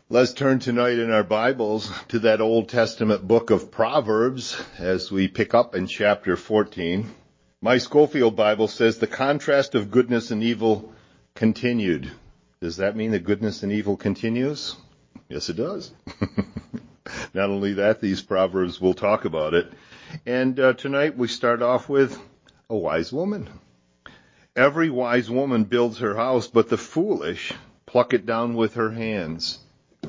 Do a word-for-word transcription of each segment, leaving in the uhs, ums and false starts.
Let's turn tonight in our Bibles to that Old Testament book of Proverbs as we pick up in chapter fourteen. My Schofield Bible says the contrast of goodness and evil continued. Does that mean that goodness and evil continues? Yes, it does. Not only that, these Proverbs will talk about it. And uh, tonight we start off with a wise woman. Every wise woman builds her house, but the foolish pluck it down with her hands.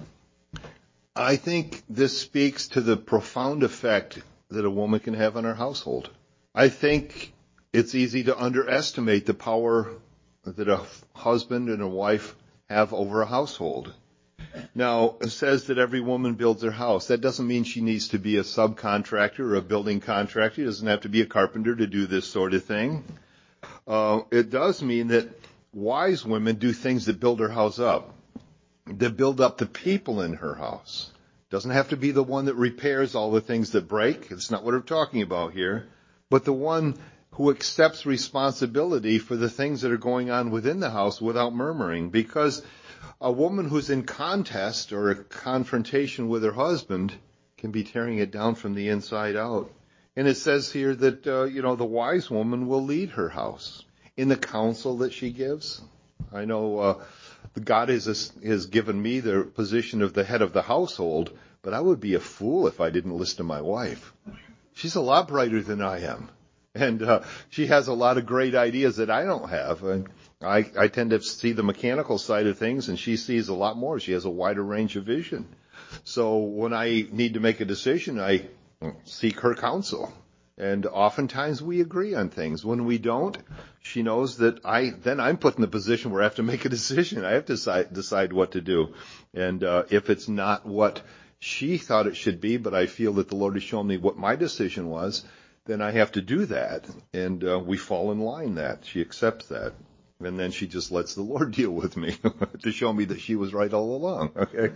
I think this speaks to the profound effect that a woman can have on her household. I think it's easy to underestimate the power that a husband and a wife have over a household. Now, it says that every woman builds her house. That doesn't mean she needs to be a subcontractor or a building contractor. She doesn't have to be a carpenter to do this sort of thing. Uh, it does mean that wise women do things that build her house up, that build up the people in her house. Doesn't have to be the one that repairs all the things that break. It's not what we're talking about here. But the one who accepts responsibility for the things that are going on within the house without murmuring. Because a woman who's in contest or a confrontation with her husband can be tearing it down from the inside out. And it says here that, uh, you know, the wise woman will lead her house in the counsel that she gives. I know uh, God has, has given me the position of the head of the household, but I would be a fool if I didn't listen to my wife. She's a lot brighter than I am. And uh, she has a lot of great ideas that I don't have. And I, I tend to see the mechanical side of things, and she sees a lot more. She has a wider range of vision. So when I need to make a decision, I seek her counsel. And oftentimes we agree on things. When we don't, she knows that I, then I'm put in the position where I have to make a decision. I have to decide, decide what to do. And uh, if it's not what she thought it should be, but I feel that the Lord has shown me what my decision was, then I have to do that. And uh, we fall in line that. She accepts that. And then she just lets the Lord deal with me to show me that she was right all along. Okay.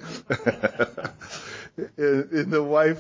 and, and the wife,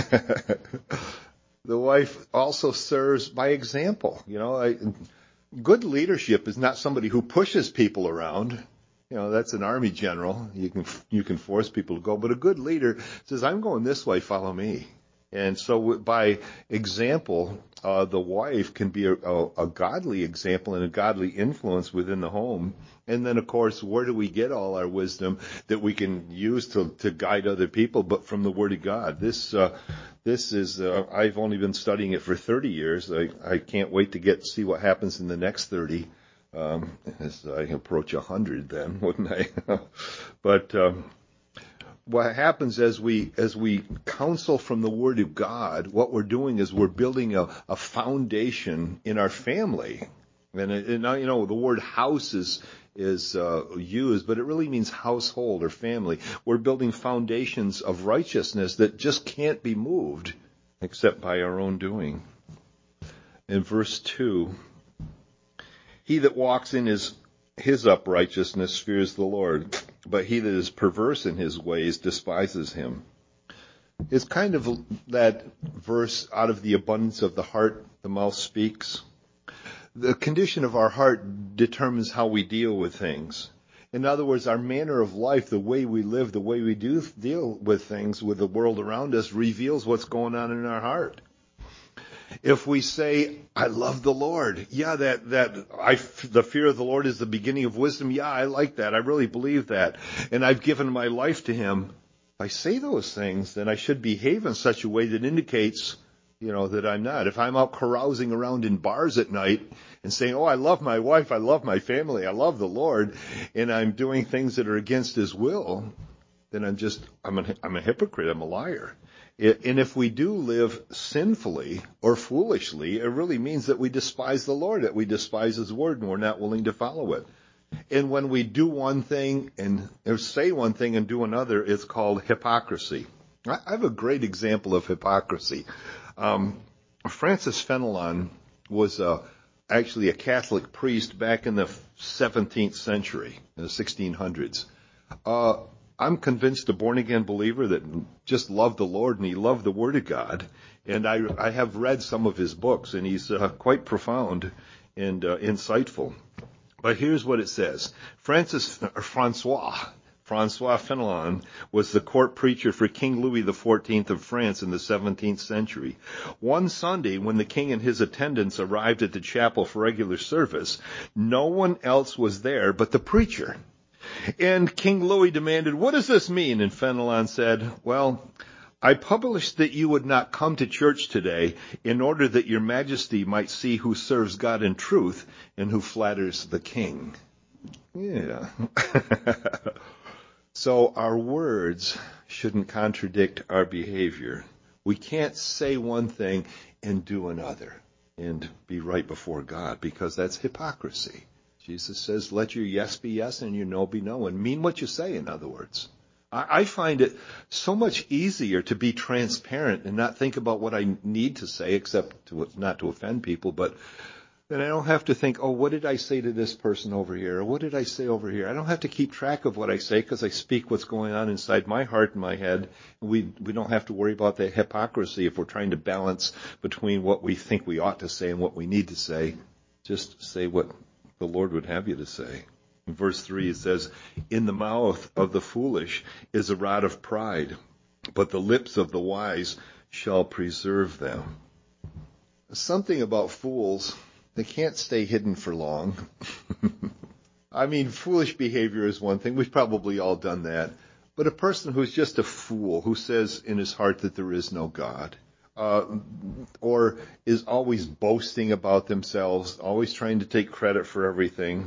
the wife also serves by example. You know, I, good leadership is not somebody who pushes people around. You know, that's an army general. You can, you can force people to go. But a good leader says, I'm going this way, follow me. And so by example, uh, the wife can be a, a, a godly example and a godly influence within the home. And then, of course, where do we get all our wisdom that we can use to, to guide other people, but from the Word of God? This uh, this is, uh, I've only been studying it for thirty years. I, I can't wait to get see what happens in the next thirty. Um, as I approach one hundred then, wouldn't I? but... Um, What happens as we as we counsel from the Word of God, what we're doing is we're building a, a foundation in our family. And, and you know, the word house is, is uh, used, but it really means household or family. We're building foundations of righteousness that just can't be moved except by our own doing. In verse two, he that walks in his his uprightness fears the Lord, but he that is perverse in his ways despises him. It's kind of that verse, out of the abundance of the heart, the mouth speaks. The condition of our heart determines how we deal with things. In other words, our manner of life, the way we live, the way we do deal with things, with the world around us, reveals what's going on in our heart. If we say, I love the Lord, yeah, that, that, I, the fear of the Lord is the beginning of wisdom, yeah, I like that, I really believe that, and I've given my life to Him. If I say those things, then I should behave in such a way that indicates, you know, that I'm not. If I'm out carousing around in bars at night and saying, oh, I love my wife, I love my family, I love the Lord, and I'm doing things that are against His will, then I'm just, I'm a, I'm a hypocrite, I'm a liar. And if we do live sinfully or foolishly, it really means that we despise the Lord, that we despise His word, and we're not willing to follow it. And when we do one thing and or say one thing and do another, it's called hypocrisy. I have a great example of hypocrisy. Um, Francis Fenelon was uh, actually a Catholic priest back in the seventeenth century, in the sixteen hundreds. Uh, I'm convinced a born-again believer that just loved the Lord and he loved the Word of God. And I, I have read some of his books, and he's uh, quite profound and uh, insightful. But here's what it says. Francis, or Francois, Francois Fenelon, was the court preacher for King Louis the fourteenth of France in the seventeenth century. One Sunday, when the king and his attendants arrived at the chapel for regular service, no one else was there but the preacher. And King Louis demanded, "What does this mean?" And Fenelon said, "Well, I published that you would not come to church today in order that your majesty might see who serves God in truth and who flatters the king." Yeah. So our words shouldn't contradict our behavior. We can't say one thing and do another and be right before God, because that's hypocrisy. Jesus says, let your yes be yes and your no be no, and mean what you say, in other words. I, I find it so much easier to be transparent and not think about what I need to say, except to, not to offend people, but then I don't have to think, oh, what did I say to this person over here? Or what did I say over here? I don't have to keep track of what I say, because I speak what's going on inside my heart and my head. We we don't have to worry about the hypocrisy if we're trying to balance between what we think we ought to say and what we need to say. Just say what the Lord would have you to say. In verse three, it says, "In the mouth of the foolish is a rod of pride, but the lips of the wise shall preserve them." Something about fools, they can't stay hidden for long. I mean, foolish behavior is one thing. We've probably all done that. But a person who's just a fool, who says in his heart that there is no God, uh, or is always boasting about themselves, always trying to take credit for everything,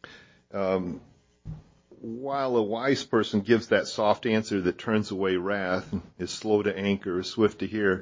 um, while a wise person gives that soft answer that turns away wrath, is slow to anger, is swift to hear,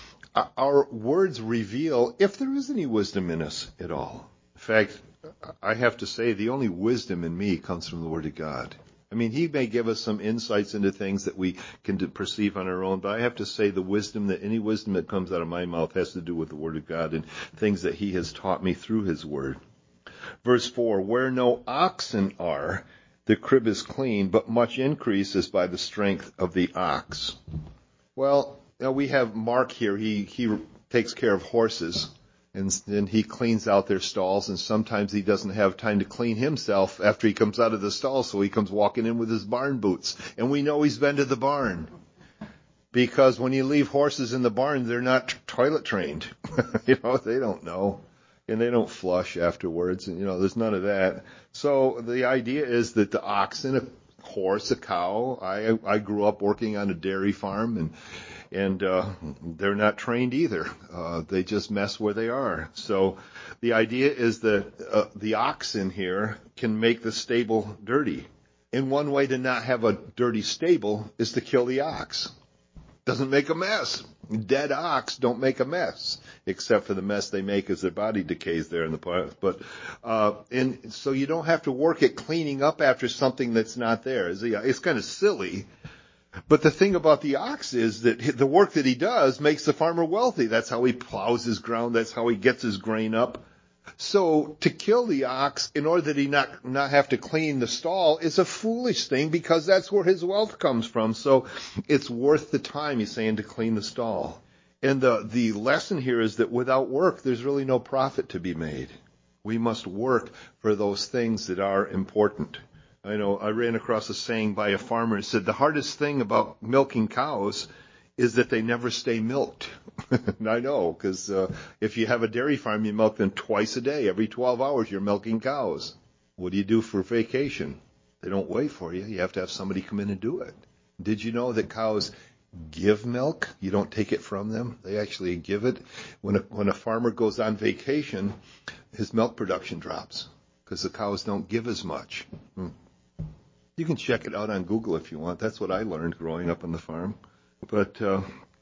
our words reveal if there is any wisdom in us at all. In fact, I have to say the only wisdom in me comes from the Word of God. I mean, He may give us some insights into things that we can perceive on our own, but I have to say the wisdom, that any wisdom that comes out of my mouth has to do with the Word of God and things that He has taught me through His Word. Verse four, "Where no oxen are, the crib is clean, but much increase is by the strength of the ox." Well, now we have Mark here. He he takes care of horses, and then he cleans out their stalls, and sometimes he doesn't have time to clean himself after he comes out of the stall, so he comes walking in with his barn boots. And we know he's been to the barn, because when you leave horses in the barn, they're not toilet trained. You know, they don't know. And they don't flush afterwards, and you know, there's none of that. So the idea is that the oxen, a horse, a cow, I I grew up working on a dairy farm, and And uh, they're not trained either. Uh, they just mess where they are. So the idea is that uh, the oxen here can make the stable dirty. And one way to not have a dirty stable is to kill the ox. Doesn't make a mess. Dead ox don't make a mess, except for the mess they make as their body decays there in the part. But uh, and so you don't have to work at cleaning up after something that's not there. It's, it's kind of silly. But the thing about the ox is that the work that he does makes the farmer wealthy. That's how he plows his ground. That's how he gets his grain up. So to kill the ox in order that he not, not have to clean the stall is a foolish thing, because that's where his wealth comes from. So it's worth the time, he's saying, to clean the stall. And the, the lesson here is that without work, there's really no profit to be made. We must work for those things that are important. I know I ran across a saying by a farmer. It said, the hardest thing about milking cows is that they never stay milked. And I know, because uh, if you have a dairy farm, you milk them twice a day. Every twelve hours, you're milking cows. What do you do for vacation? They don't wait for you. You have to have somebody come in and do it. Did you know that cows give milk? You don't take it from them. They actually give it. When a, when a farmer goes on vacation, his milk production drops, because the cows don't give as much. Hmm. You can check it out on Google if you want. That's what I learned growing up on the farm. But uh,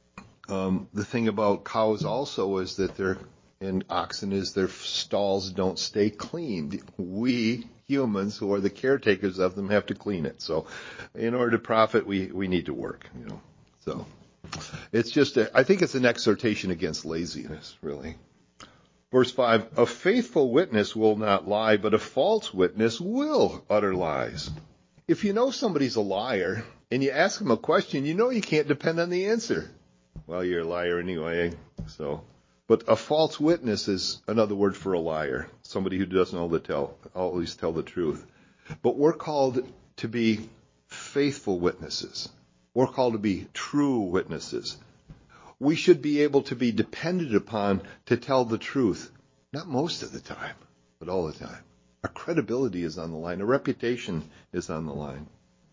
um, the thing about cows also is that they're, and oxen, is their stalls don't stay clean. We humans, who are the caretakers of them, have to clean it. So in order to profit, we, we need to work, you know. So it's just, a, I think it's an exhortation against laziness, really. Verse five, "A faithful witness will not lie, but a false witness will utter lies." If you know somebody's a liar and you ask them a question, you know you can't depend on the answer. Well, you're a liar anyway. So, but a false witness is another word for a liar, somebody who doesn't always tell, always tell the truth. But we're called to be faithful witnesses. We're called to be true witnesses. We should be able to be depended upon to tell the truth. Not most of the time, but all the time. Our credibility is on the line. Our reputation is on the line.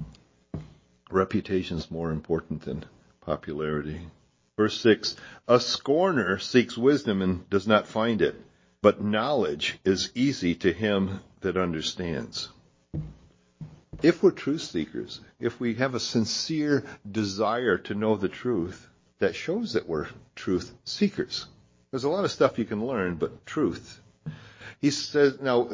Reputation is more important than popularity. Verse six, a scorner seeks wisdom and does not find it, but knowledge is easy to him that understands. If we're truth seekers, if we have a sincere desire to know the truth, that shows that we're truth seekers. There's a lot of stuff you can learn, but truth. He says, now,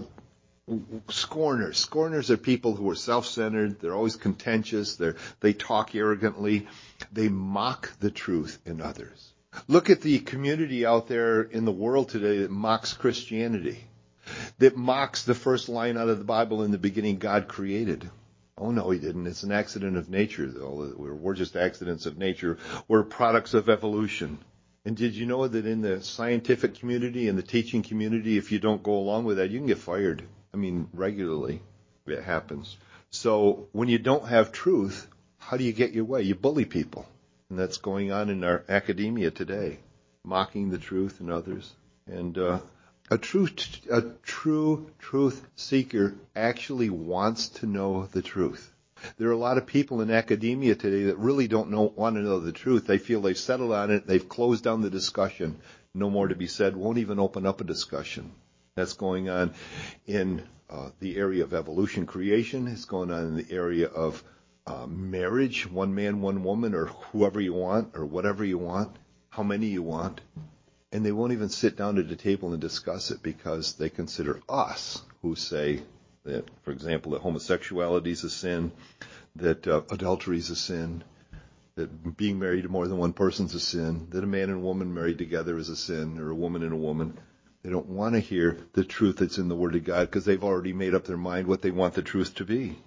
scorners. Scorners are people who are self-centered. They're always contentious. They're, they talk arrogantly. They mock the truth in others. Look at the community out there in the world today that mocks Christianity, that mocks the first line out of the Bible, in the beginning God created. Oh, no, he didn't. It's an accident of nature, though. We're, we're just accidents of nature. We're products of evolution. And did you know that in the scientific community and the teaching community, if you don't go along with that, you can get fired? I mean, regularly it happens. So when you don't have truth, how do you get your way? You bully people. And that's going on in our academia today, mocking the truth in others. And uh, a true, a true truth seeker actually wants to know the truth. There are a lot of people in academia today that really don't know, want to know the truth. They feel they've settled on it. They've closed down the discussion. No more to be said. Won't even open up a discussion. That's going on in uh, the area of evolution creation. It's going on in the area of uh, marriage, one man, one woman, or whoever you want, or whatever you want, how many you want. And they won't even sit down at a table and discuss it because they consider us, who say that, for example, that homosexuality is a sin, that uh, adultery is a sin, that being married to more than one person is a sin, that a man and a woman married together is a sin, or a woman and a woman. They don't want to hear the truth that's in the Word of God because they've already made up their mind what they want the truth to be.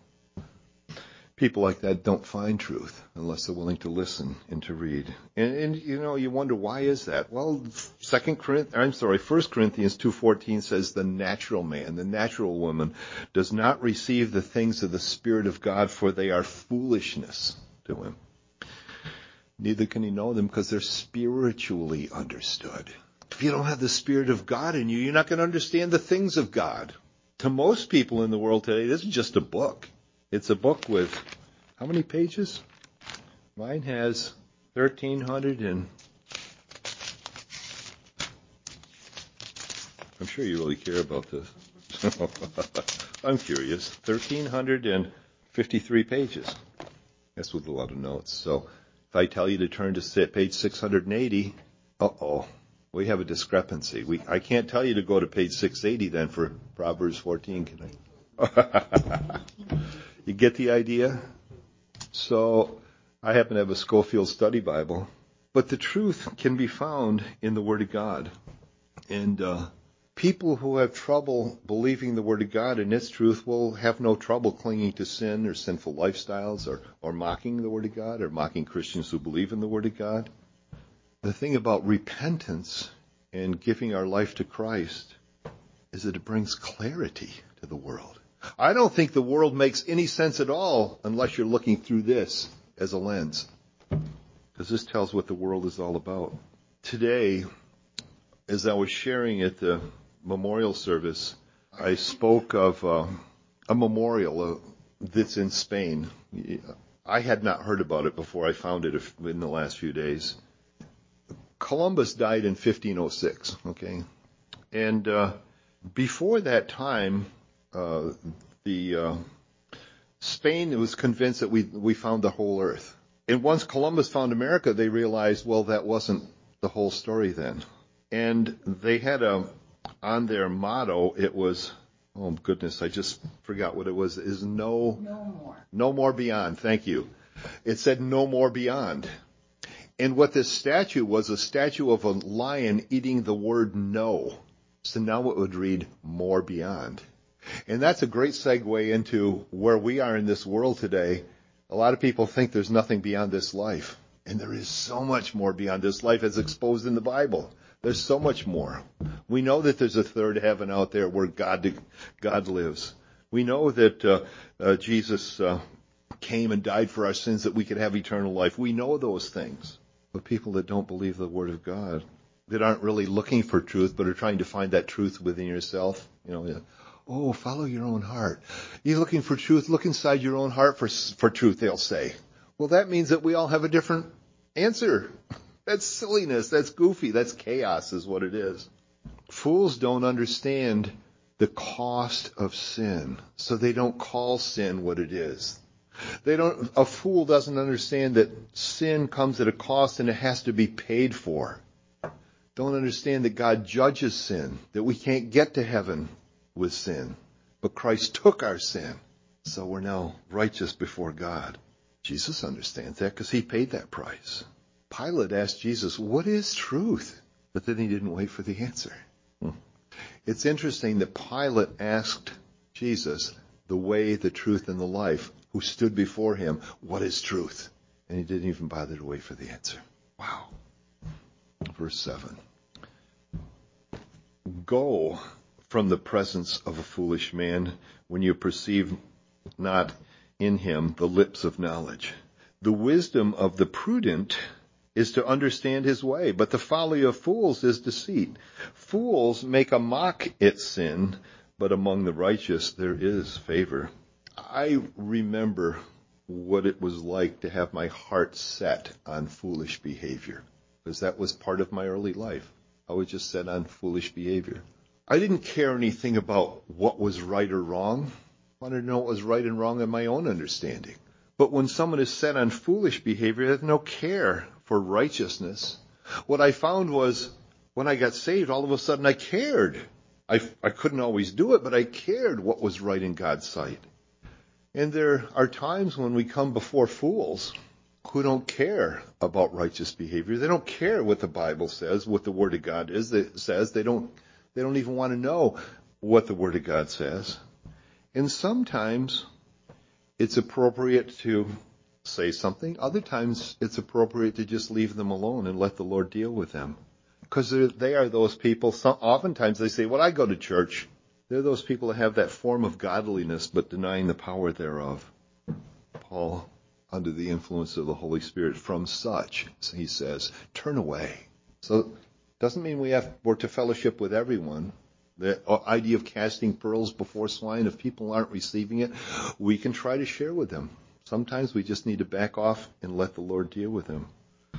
People like that don't find truth unless they're willing to listen and to read. And, and you know, you wonder, why is that? Well, Second Corinthians, I'm sorry, First Corinthians two fourteen says the natural man, the natural woman, does not receive the things of the Spirit of God, for they are foolishness to him. Neither can he know them because they're spiritually understood. If you don't have the Spirit of God in you, you're not going to understand the things of God. To most people in the world today, this is just a book. It's a book with how many pages? Mine has thirteen hundred and I'm sure you really care about this. I'm curious. thirteen fifty-three pages. That's with a lot of notes. So if I tell you to turn to page six hundred eighty, uh-oh, we have a discrepancy. We I can't tell you to go to page six eighty then for Proverbs fourteen, can I? You get the idea? So I happen to have a Schofield Study Bible, but the truth can be found in the Word of God. And uh, people who have trouble believing the Word of God and its truth will have no trouble clinging to sin or sinful lifestyles or, or mocking the Word of God or mocking Christians who believe in the Word of God. The thing about repentance and giving our life to Christ is that it brings clarity to the world. I don't think the world makes any sense at all unless you're looking through this as a lens, because this tells what the world is all about. Today, as I was sharing at the memorial service, I spoke of uh, a memorial uh, that's in Spain. I had not heard about it before I found it in the last few days. Columbus died in fifteen oh six, okay? And uh, before that time, Uh, the uh, Spain was convinced that we we found the whole earth. And once Columbus found America, they realized, well, that wasn't the whole story then. And they had a, on their motto, it was, oh goodness, I just forgot what it was, is no, no more. No more beyond, thank you. It said no more beyond. And what this statue was, a statue of a lion eating the word no. So now it would read more beyond. And that's a great segue into where we are in this world today. A lot of people think there's nothing beyond this life. And there is so much more beyond this life as exposed in the Bible. There's so much more. We know that there's a third heaven out there where God God lives. We know that uh, uh, Jesus uh, came and died for our sins that we could have eternal life. We know those things. But people that don't believe the Word of God, that aren't really looking for truth, but are trying to find that truth within yourself, you know, oh, follow your own heart. You're looking for truth, look inside your own heart for, for truth, they'll say. Well, that means that we all have a different answer. That's silliness, that's goofy, that's chaos is what it is. Fools don't understand the cost of sin, so they don't call sin what it is. They don't, a fool doesn't understand that sin comes at a cost and it has to be paid for. Don't understand that God judges sin, that we can't get to heaven with sin. But Christ took our sin, so we're now righteous before God. Jesus understands that because he paid that price. Pilate asked Jesus, what is truth? But then he didn't wait for the answer. It's interesting that Pilate asked Jesus, the way, the truth, and the life, who stood before him, what is truth? And he didn't even bother to wait for the answer. Wow. Verse seven. Go from the presence of a foolish man when you perceive not in him the lips of knowledge. The wisdom of the prudent is to understand his way, but the folly of fools is deceit. Fools make a mock at sin, but among the righteous there is favor. I remember what it was like to have my heart set on foolish behavior, because that was part of my early life. I was just set on foolish behavior. I didn't care anything about what was right or wrong. I wanted to know what was right and wrong in my own understanding. But when someone is set on foolish behavior, they have no care for righteousness. What I found was when I got saved, all of a sudden I cared. I, I couldn't always do it, but I cared what was right in God's sight. And there are times when we come before fools who don't care about righteous behavior. They don't care what the Bible says, what the Word of God is. That says they don't. They don't even want to know what the Word of God says. And sometimes it's appropriate to say something. Other times it's appropriate to just leave them alone and let the Lord deal with them. Because they are those people. Some, oftentimes they say, well, I go to church. They're those people that have that form of godliness but denying the power thereof. Paul, under the influence of the Holy Spirit, from such, he says, turn away. So it doesn't mean we have we're to fellowship with everyone. The idea of casting pearls before swine, if people aren't receiving it, we can try to share with them. Sometimes we just need to back off and let the Lord deal with them.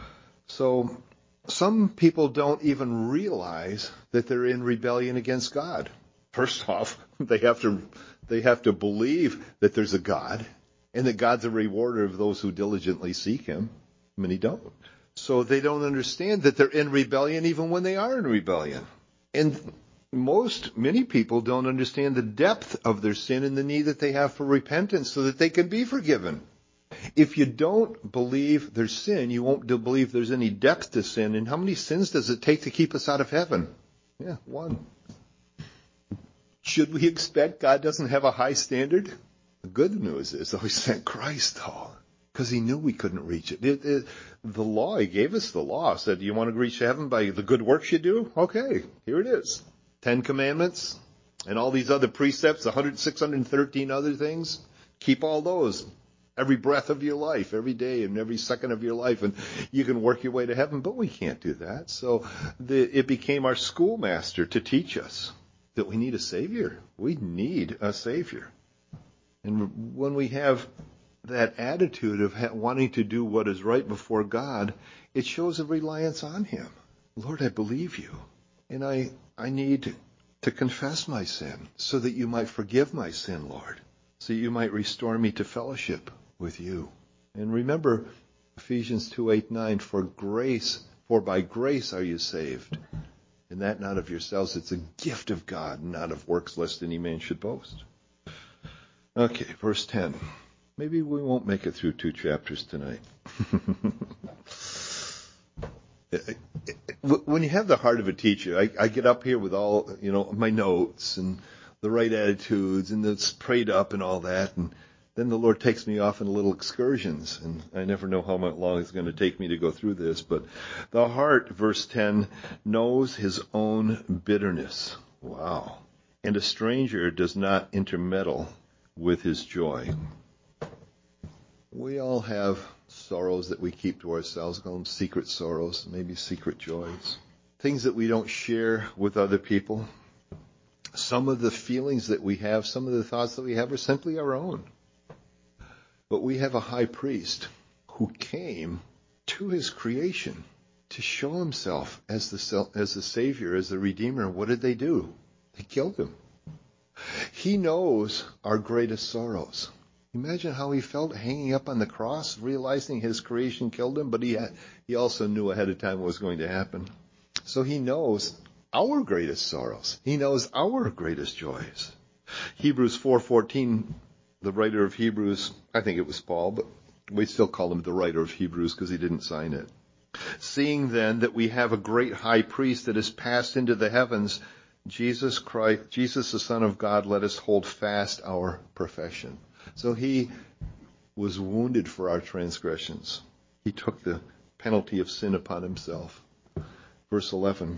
So some people don't even realize that they're in rebellion against God. First off, they have to they have to believe that there's a God and that God's a rewarder of those who diligently seek him. Many don't. So they don't understand that they're in rebellion even when they are in rebellion. And most, many people don't understand the depth of their sin and the need that they have for repentance so that they can be forgiven. If you don't believe there's sin, you won't believe there's any depth to sin. And how many sins does it take to keep us out of heaven? Yeah, one. Should we expect God doesn't have a high standard? The good news is, though, he sent Christ, though, because he knew we couldn't reach it. It, it. The law, he gave us the law, said, do you want to reach heaven by the good works you do? Okay, here it is. Ten Commandments and all these other precepts, one hundred, six hundred thirteen other things. Keep all those. Every breath of your life, every day and every second of your life, and you can work your way to heaven, but we can't do that. So the, it became our schoolmaster to teach us that we need a Savior. We need a Savior. And when we have that attitude of wanting to do what is right before God, it shows a reliance on him. Lord, I believe you, and I, I need to confess my sin so that you might forgive my sin, Lord, so you might restore me to fellowship with you. And remember Ephesians two, eight, nine, for grace, for by grace are you saved. And that not of yourselves, it's a gift of God, not of works, lest any man should boast. Okay, verse ten. Maybe we won't make it through two chapters tonight. When you have the heart of a teacher, I, I get up here with all, you know, my notes and the right attitudes and it's prayed up and all that, and then the Lord takes me off on little excursions, and I never know how long it's going to take me to go through this. But the heart, verse ten, knows his own bitterness. Wow. And a stranger does not intermeddle with his joy. We all have sorrows that we keep to ourselves, call them secret sorrows, maybe secret joys. Things that we don't share with other people. Some of the feelings that we have, some of the thoughts that we have are simply our own. But we have a high priest who came to his creation to show himself as the, as the Savior, as the Redeemer. What did they do? They killed him. He knows our greatest sorrows. Imagine how he felt hanging up on the cross, realizing his creation killed him, but he had, he also knew ahead of time what was going to happen. So he knows our greatest sorrows. He knows our greatest joys. Hebrews four fourteen, the writer of Hebrews, I think it was Paul, but we still call him the writer of Hebrews because he didn't sign it. Seeing then that we have a great high priest that has passed into the heavens, Jesus Christ, Jesus the Son of God, let us hold fast our profession. So he was wounded for our transgressions. He took the penalty of sin upon himself. Verse eleven.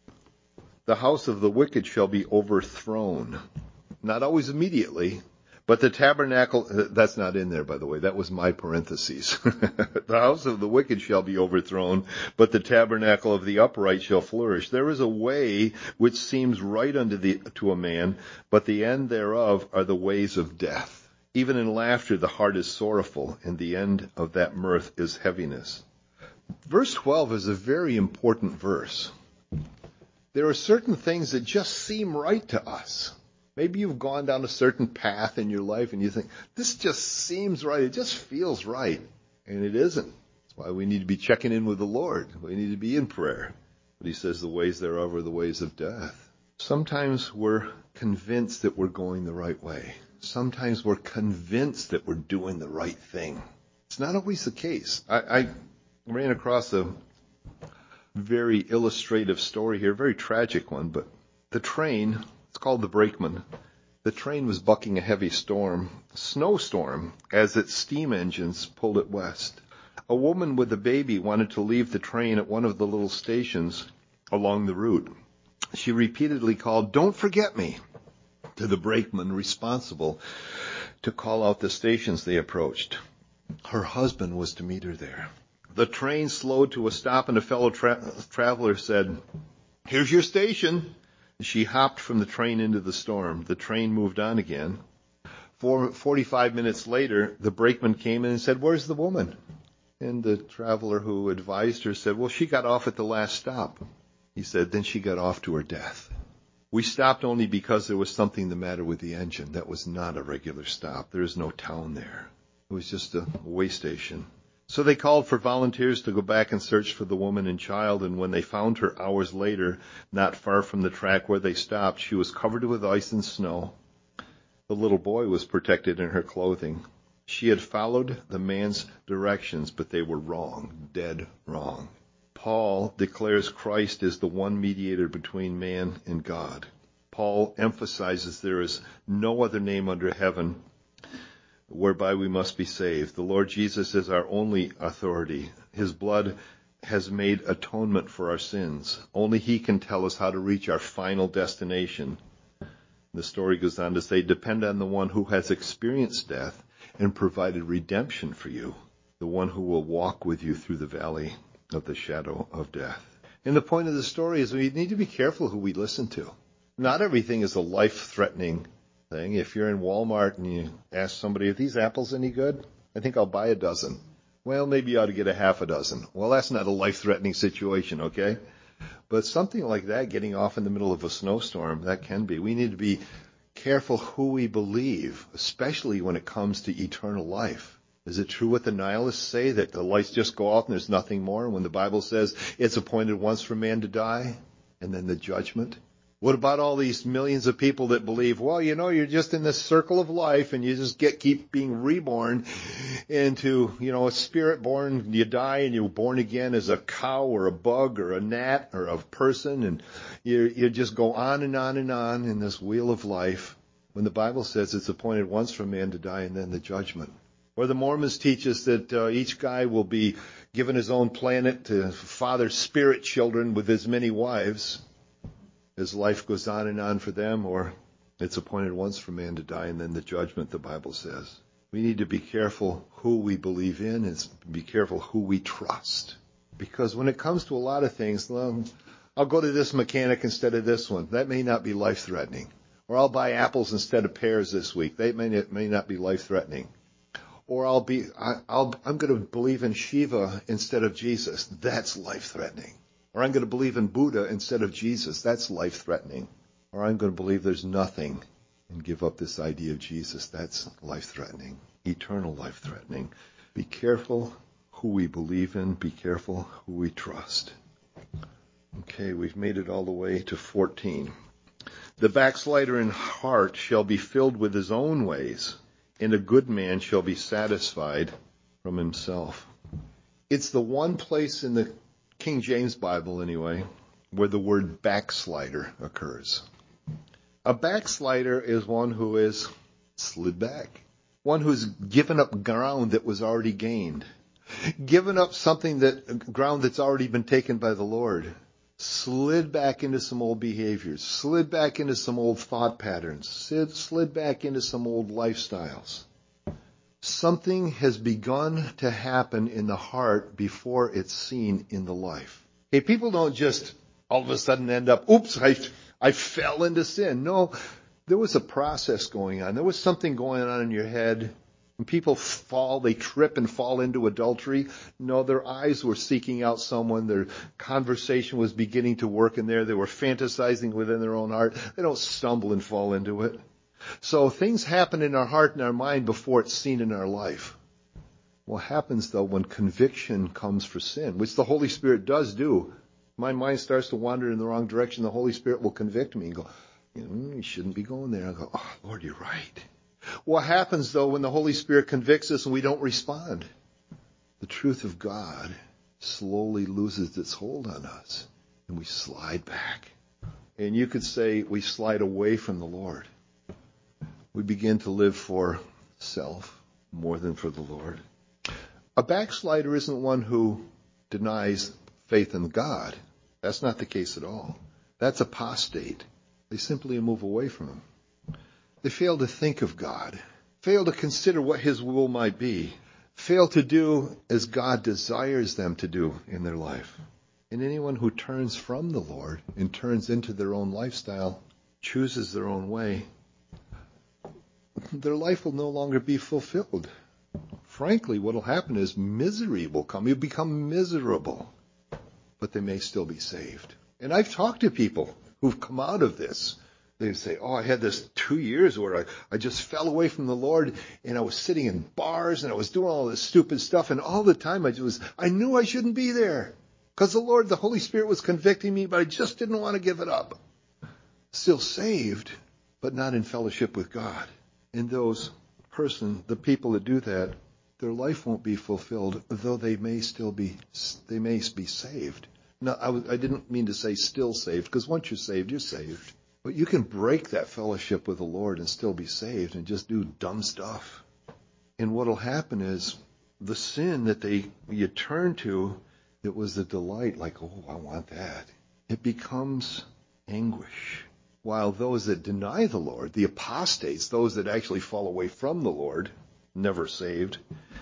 The house of the wicked shall be overthrown. Not always immediately, but the tabernacle, that's not in there, by the way. That was my parentheses. The house of the wicked shall be overthrown, but the tabernacle of the upright shall flourish. There is a way which seems right unto the, to a man, but the end thereof are the ways of death. Even in laughter the heart is sorrowful, and the end of that mirth is heaviness. Verse twelve is a very important verse. There are certain things that just seem right to us. Maybe you've gone down a certain path in your life and you think, this just seems right. It just feels right. And it isn't. That's why we need to be checking in with the Lord. We need to be in prayer. But he says the ways thereof are the ways of death. Sometimes we're convinced that we're going the right way. Sometimes we're convinced that we're doing the right thing. It's not always the case. I, I ran across a very illustrative story here, a very tragic one, but the train, it's called the Brakeman. The train was bucking a heavy storm, a snowstorm, as its steam engines pulled it west. A woman with a baby wanted to leave the train at one of the little stations along the route. She repeatedly called, "Don't forget me," to the brakeman responsible to call out the stations they approached. Her husband was to meet her there. The train slowed to a stop and a fellow tra- traveler said, "Here's your station." She hopped from the train into the storm. The train moved on again. For forty-five minutes later, the brakeman came in and said, "Where's the woman?" And the traveler who advised her said, "Well, she got off at the last stop." He said, "Then she got off to her death. We stopped only because there was something the matter with the engine. That was not a regular stop. There is no town there. It was just a way station." So they called for volunteers to go back and search for the woman and child, and when they found her hours later, not far from the track where they stopped, she was covered with ice and snow. The little boy was protected in her clothing. She had followed the man's directions, but they were wrong, dead wrong. Paul declares Christ is the one mediator between man and God. Paul emphasizes there is no other name under heaven whereby we must be saved. The Lord Jesus is our only authority. His blood has made atonement for our sins. Only he can tell us how to reach our final destination. The story goes on to say, depend on the one who has experienced death and provided redemption for you, the one who will walk with you through the valley of the shadow of death. And the point of the story is we need to be careful who we listen to. Not everything is a life-threatening thing. If you're in Walmart and you ask somebody, "Are these apples any good? I think I'll buy a dozen." Well, maybe you ought to get a half a dozen. Well, that's not a life-threatening situation, okay? But something like that, getting off in the middle of a snowstorm, that can be. We need to be careful who we believe, especially when it comes to eternal life. Is it true what the nihilists say, that the lights just go out and there's nothing more? When the Bible says it's appointed once for man to die and then the judgment? What about all these millions of people that believe, well, you know, you're just in this circle of life and you just get keep being reborn into, you know, a spirit born, you die and you're born again as a cow or a bug or a gnat or a person, and you you just go on and on and on in this wheel of life, when the Bible says it's appointed once for man to die and then the judgment. Or the Mormons teach us that uh, each guy will be given his own planet to father spirit children with as many wives as life goes on and on for them, or it's appointed once for man to die and then the judgment, the Bible says. We need to be careful who we believe in and be careful who we trust. Because when it comes to a lot of things, well, I'll go to this mechanic instead of this one. That may not be life-threatening. Or I'll buy apples instead of pears this week. They may, it may not be life-threatening. Or I'll be, I, I'll, I'm going to believe in Shiva instead of Jesus. That's life-threatening. Or I'm going to believe in Buddha instead of Jesus. That's life-threatening. Or I'm going to believe there's nothing and give up this idea of Jesus. That's life-threatening, eternal life-threatening. Be careful who we believe in. Be careful who we trust. Okay, we've made it all the way to fourteen. The backslider in heart shall be filled with his own ways, and a good man shall be satisfied from himself. It's the one place in the King James Bible, anyway, where the word backslider occurs. A backslider is one who is slid back, one who's given up ground that was already gained, given up something that ground that's already been taken by the Lord, slid back into some old behaviors, slid back into some old thought patterns, slid, slid back into some old lifestyles. Something has begun to happen in the heart before it's seen in the life. Hey, people don't just all of a sudden end up, oops, I, I fell into sin. No, there was a process going on. There was something going on in your head. When people fall, they trip and fall into adultery. No, their eyes were seeking out someone. Their conversation was beginning to work in there. They were fantasizing within their own heart. They don't stumble and fall into it. So things happen in our heart and our mind before it's seen in our life. What happens, though, when conviction comes for sin, which the Holy Spirit does do, my mind starts to wander in the wrong direction, the Holy Spirit will convict me and go, you know, you shouldn't be going there. I go, oh, Lord, you're right. What happens, though, when the Holy Spirit convicts us and we don't respond? The truth of God slowly loses its hold on us, and we slide back. And you could say we slide away from the Lord. We begin to live for self more than for the Lord. A backslider isn't one who denies faith in God. That's not the case at all. That's apostate. They simply move away from Him. They fail to think of God, fail to consider what His will might be, fail to do as God desires them to do in their life. And anyone who turns from the Lord and turns into their own lifestyle, chooses their own way, their life will no longer be fulfilled. Frankly, what will happen is misery will come. You'll become miserable, but they may still be saved. And I've talked to people who've come out of this. They say, oh, I had this two years where I, I just fell away from the Lord, and I was sitting in bars and I was doing all this stupid stuff, and all the time I was, I knew I shouldn't be there because the Lord, the Holy Spirit was convicting me, but I just didn't want to give it up. Still saved, but not in fellowship with God. And those person, the people that do that, their life won't be fulfilled, though they may still be, they may be saved. No, I, I didn't mean to say still saved, because once you're saved, you're saved. But you can break that fellowship with the Lord and still be saved and just do dumb stuff. And what'll happen is the sin that they you turn to, that was the delight, like, oh, I want that, it becomes anguish. While those that deny the Lord, the apostates, those that actually fall away from the Lord, never saved,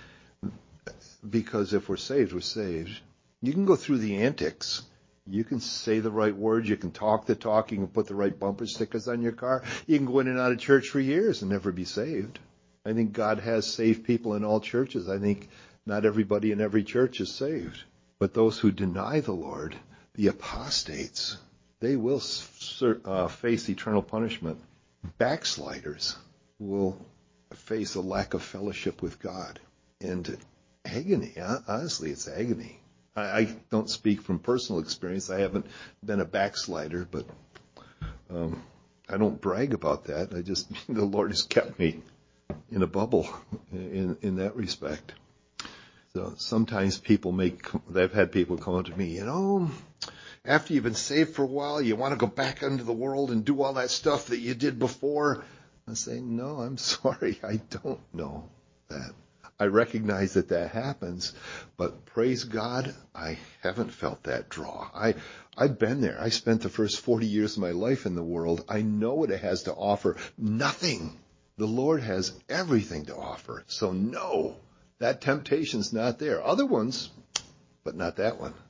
because if we're saved, we're saved. You can go through the antics. You can say the right words. You can talk the talk. You can put the right bumper stickers on your car. You can go in and out of church for years and never be saved. I think God has saved people in all churches. I think not everybody in every church is saved. But those who deny the Lord, the apostates, they will uh, face eternal punishment. Backsliders will face a lack of fellowship with God. And agony, honestly, it's agony. I don't speak from personal experience. I haven't been a backslider, but um, I don't brag about that. I just, the Lord has kept me in a bubble in, in that respect. So sometimes people make, I've had people come up to me, you know, after you've been saved for a while, you want to go back into the world and do all that stuff that you did before. I say, no, I'm sorry. I don't know that. I recognize that that happens, but praise God, I haven't felt that draw. I, I've been there. I spent the first forty years of my life in the world. I know what it has to offer. Nothing, The Lord has everything to offer. So no, that temptation's not there. Other ones, but not that one.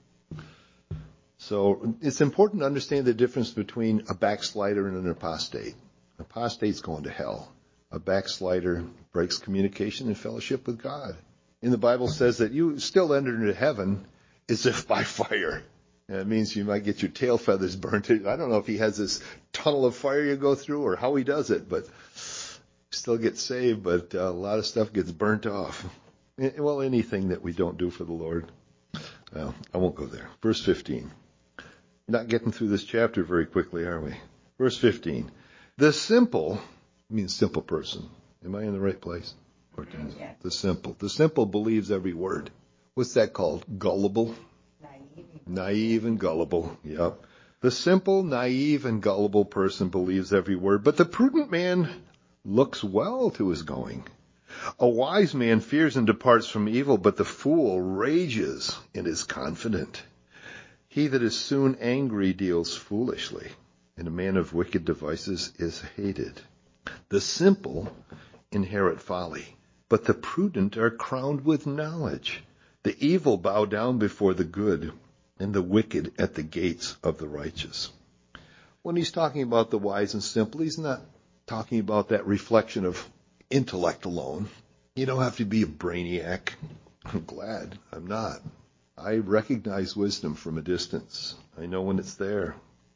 So it's important to understand the difference between a backslider and an apostate. An apostate's going to hell. A backslider breaks communication and fellowship with God. And the Bible says that you still enter into heaven as if by fire. And it means you might get your tail feathers burnt. I don't know if he has this tunnel of fire you go through or how he does it, but still get saved, but uh, a lot of stuff gets burnt off. Well, anything that we don't do for the Lord. Well, I won't go there. Verse fifteen. Not getting through this chapter very quickly, are we? Verse fifteen. The simple, means simple person. Am I in the right place? Yeah. The simple. The simple believes every word. What's that called? Gullible? Naive. Naive and gullible. Yep. The simple, naive, and gullible person believes every word, but the prudent man looks well to his going. A wise man fears and departs from evil, but the fool rages and is confident. He that is soon angry deals foolishly, and a man of wicked devices is hated. The simple inherit folly, but the prudent are crowned with knowledge. The evil bow down before the good, and the wicked at the gates of the righteous. When he's talking about the wise and simple, he's not talking about that reflection of intellect alone. You don't have to be a brainiac. I'm glad I'm not. I recognize wisdom from a distance. I know when it's there.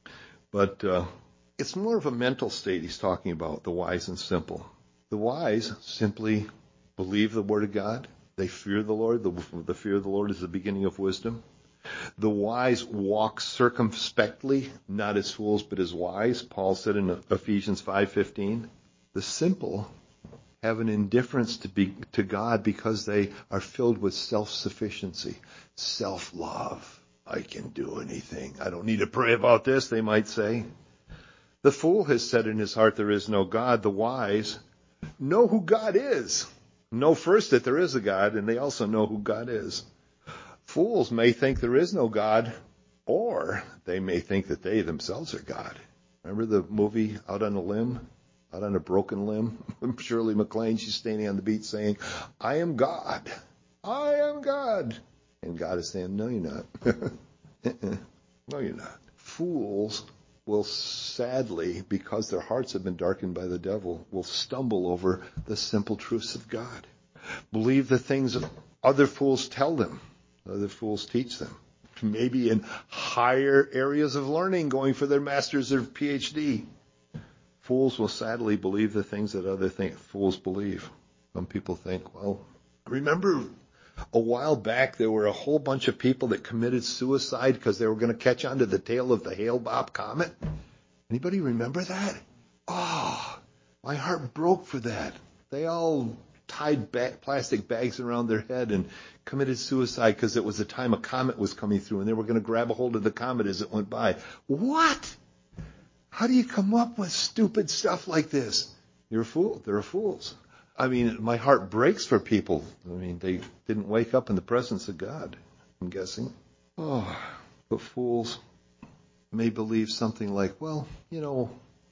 But uh, it's more of a mental state he's talking about, the wise and simple. The wise simply believe the word of God. They fear the Lord. The, the fear of the Lord is the beginning of wisdom. The wise walk circumspectly, not as fools, but as wise. Paul said in Ephesians five fifteen. The simple have an indifference to be to God because they are filled with self-sufficiency, self-love. I can do anything. I don't need to pray about this, they might say. The fool has said in his heart there is no God. The wise know who God is. Know first that there is a God, and they also know who God is. Fools may think there is no God, or they may think that they themselves are God. Remember the movie Out on a Limb? Out on a broken limb? Shirley MacLaine, she's standing on the beach saying, I am God. I am God. And God is saying, no, you're not. No, you're not. Fools will sadly, because their hearts have been darkened by the devil, will stumble over the simple truths of God. Believe the things other fools tell them. Other fools teach them. Maybe in higher areas of learning, going for their master's or P H D. Fools will sadly believe the things that other think, fools believe. Some people think, well, remember a while back there were a whole bunch of people that committed suicide because they were going to catch onto the tail of the Hale-Bopp comet? Anybody remember that? Oh, my heart broke for that. They all tied ba- plastic bags around their head and committed suicide because it was the time a comet was coming through and they were going to grab a hold of the comet as it went by. What? How do you come up with stupid stuff like this? You're a fool. They're fools. I mean, my heart breaks for people. I mean, they didn't wake up in the presence of God, I'm guessing. Oh, but fools may believe something like, well, you know,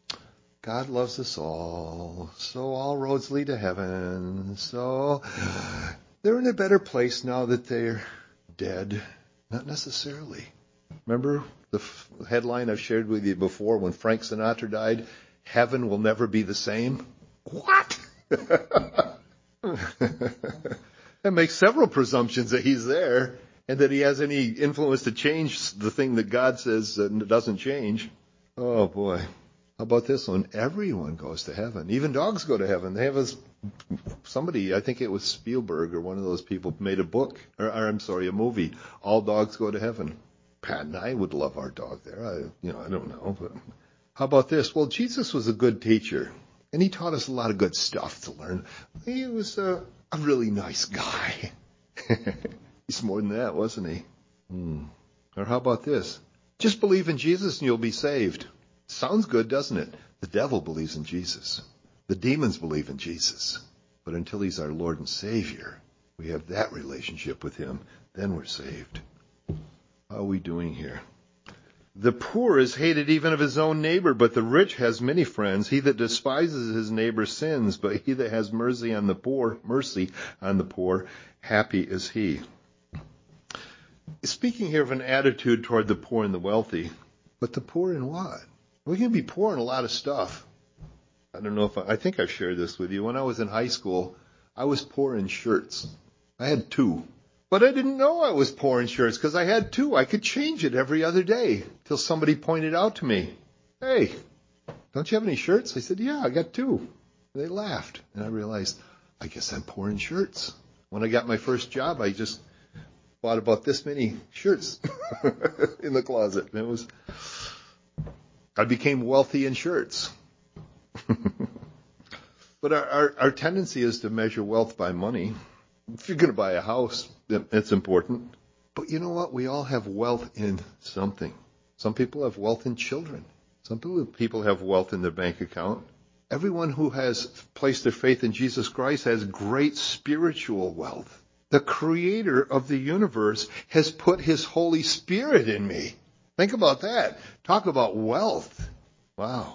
God loves us all, so all roads lead to heaven. So they're in a better place now that they're dead. Not necessarily. Remember the f- headline I've shared with you before when Frank Sinatra died? Heaven will never be the same. What? That makes several presumptions that he's there and that he has any influence to change the thing that God says doesn't change. Oh boy. How about this one? Everyone goes to heaven. Even dogs go to heaven. They have a, somebody, I think it was Spielberg or one of those people, made a book, or, or I'm sorry, a movie. All dogs go to heaven. Pat and I would love our dog there. I, you know, I don't know. But how about this? Well, Jesus was a good teacher, and he taught us a lot of good stuff to learn. He was a, a really nice guy. He's more than that, wasn't he? Hmm. Or how about this? Just believe in Jesus and you'll be saved. Sounds good, doesn't it? The devil believes in Jesus. The demons believe in Jesus. But until he's our Lord and Savior, we have that relationship with him, then we're saved. How are we doing here? The poor is hated even of his own neighbor, but the rich has many friends. He that despises his neighbor sins, but he that has mercy on the poor, mercy on the poor, happy is he. Speaking here of an attitude toward the poor and the wealthy, but the poor in what? We can be poor in a lot of stuff. I don't know if I, I think I've shared this with you. When I was in high school, I was poor in shirts. I had two. But I didn't know I was poor in shirts because I had two. I could change it every other day till somebody pointed out to me, hey, don't you have any shirts? I said, yeah, I got two. They laughed. And I realized, I guess I'm poor in shirts. When I got my first job, I just bought about this many shirts in the closet. And it was, I became wealthy in shirts. But our, our, our tendency is to measure wealth by money. If you're going to buy a house, it's important. But you know what? We all have wealth in something. Some people have wealth in children. Some people have wealth in their bank account. Everyone who has placed their faith in Jesus Christ has great spiritual wealth. The creator of the universe has put his Holy Spirit in me. Think about that. Talk about wealth. Wow.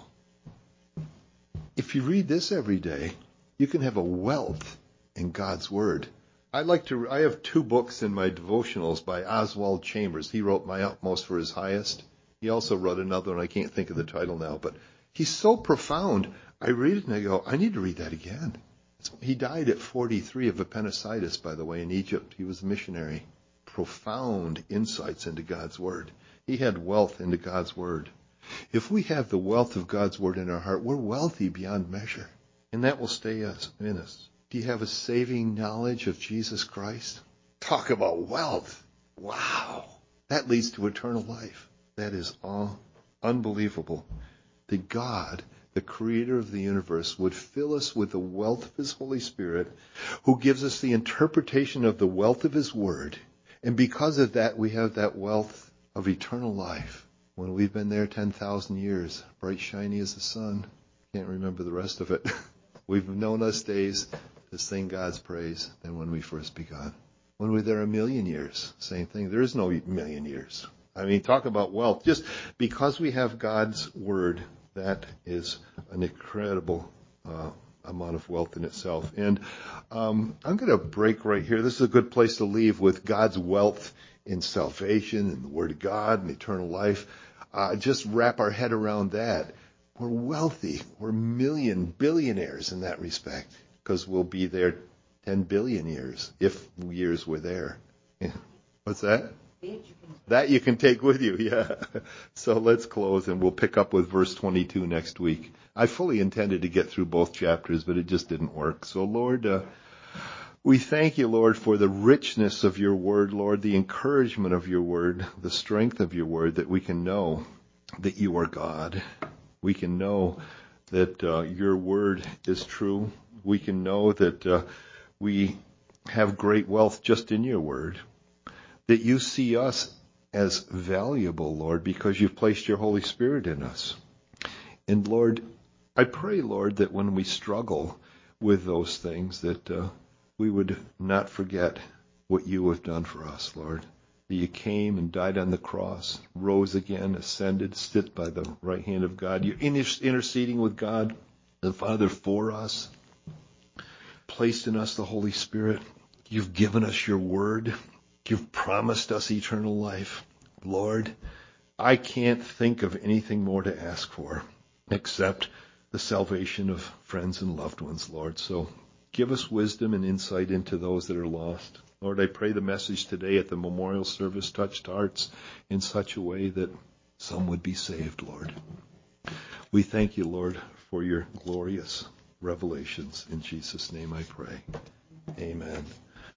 If you read this every day, you can have a wealth in God's Word. I like to. I have two books in my devotionals by Oswald Chambers. He wrote My Utmost for His Highest. He also wrote another one. I can't think of the title now, but he's so profound. I read it and I go, I need to read that again. He died at forty-three of appendicitis, by the way, in Egypt. He was a missionary. Profound insights into God's Word. He had wealth into God's Word. If we have the wealth of God's Word in our heart, we're wealthy beyond measure, and that will stay us in us. Do you have a saving knowledge of Jesus Christ? Talk about wealth. Wow. That leads to eternal life. That is all unbelievable. That God, the creator of the universe, would fill us with the wealth of his Holy Spirit, who gives us the interpretation of the wealth of his Word. And because of that, we have that wealth of eternal life. When we've been there ten thousand years, bright, shiny as the sun. Can't remember the rest of it. We've known us days to sing God's praise than when we first begun. When we're there a million years, same thing. There is no million years. I mean, talk about wealth. Just because we have God's Word, that is an incredible uh, amount of wealth in itself. And um, I'm going to break right here. This is a good place to leave with God's wealth in salvation and the Word of God and eternal life. Uh, just wrap our head around that. We're wealthy. We're million billionaires in that respect because we'll be there ten billion years if years were there. What's that? That you can take with you, yeah. So let's close and we'll pick up with verse twenty-two next week. I fully intended to get through both chapters, but it just didn't work. So, Lord, uh, we thank you, Lord, for the richness of your Word, Lord, the encouragement of your Word, the strength of your Word, that we can know that you are God. We can know that uh, your Word is true. We can know that uh, we have great wealth just in your Word, that you see us as valuable, Lord, because you've placed your Holy Spirit in us. And, Lord, I pray, Lord, that when we struggle with those things, that uh, we would not forget what you have done for us, Lord. That you came and died on the cross, rose again, ascended, sit by the right hand of God. You're interceding with God, the Father, for us. Placed in us the Holy Spirit. You've given us your Word. You've promised us eternal life. Lord, I can't think of anything more to ask for except the salvation of friends and loved ones, Lord. So give us wisdom and insight into those that are lost. Lord, I pray the message today at the memorial service touched hearts in such a way that some would be saved, Lord. We thank you, Lord, for your glorious revelations. In Jesus' name I pray. Amen.